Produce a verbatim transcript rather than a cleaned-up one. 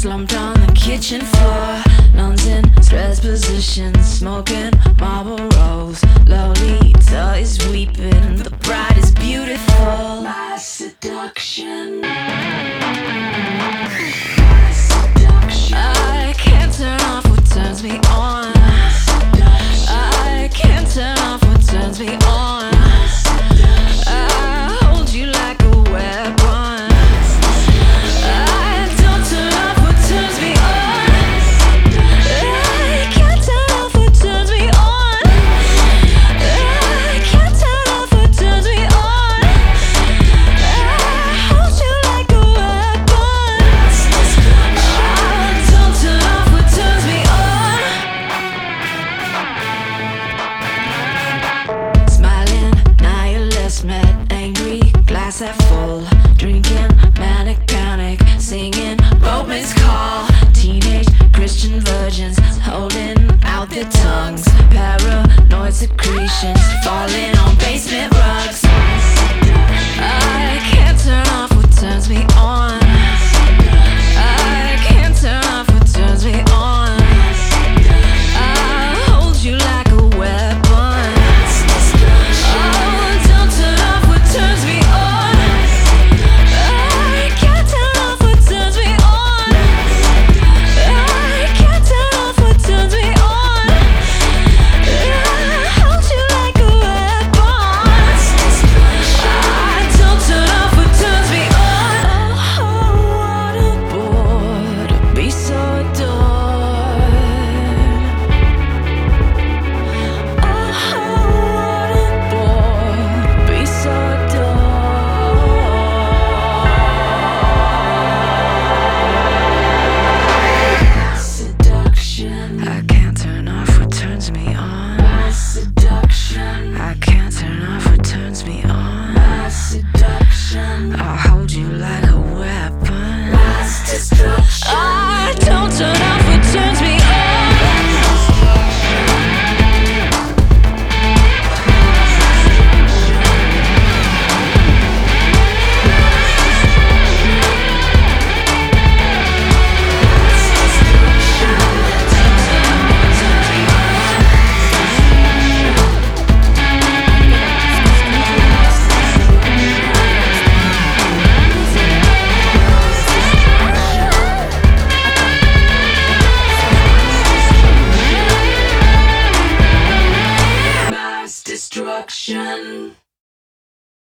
slumped on the kitchen floor. Nuns in stress positions, smoking Marlboros. Lolita is weeping, the bride is beautiful. My seduction. My seduction. I can't turn off what turns me on. I can't turn off what turns me on. I hold you like a weapon. I don't turn off what turns me on. I can't turn off what turns me on. I can't turn off what turns me on. I hold you like a weapon. I don't turn off what turns me on. Smiling, nihilist, met angry, glass half full, drinking, manic panic, singing Roman's call. Teenage Christian virgins holding out their tongues, paranoid secretions falling on basement rugs. I can't turn off what turns me on. I can't turn off what turns me on. I hold you like a weapon. Oh, don't turn off what turns me on. I can't turn off what turns me on. I can't turn off what turns me on. I hold you like a weapon. I don't turn off what turns me on. Oh, what a bore to be so adored. Oh, what a bore to be so adored. Seduction. I can't turn off what turns me on. My seduction. I can't turn off what turns me on. My seduction. I'll hold you like a weapon. My destruction. I don't turn off what turns me on. Mass destruction.